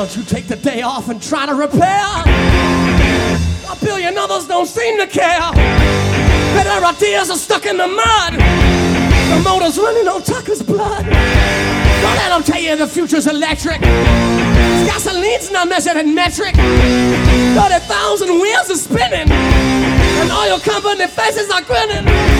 don't you take the day off and try to repair? A billion others don't seem to care. Better ideas are stuck in the mud. The motor's running on Tucker's blood. Don't let them tell you the future's electric. Gasoline's not measured in metric. 30,000 wheels are spinning, and all your company faces are grinning.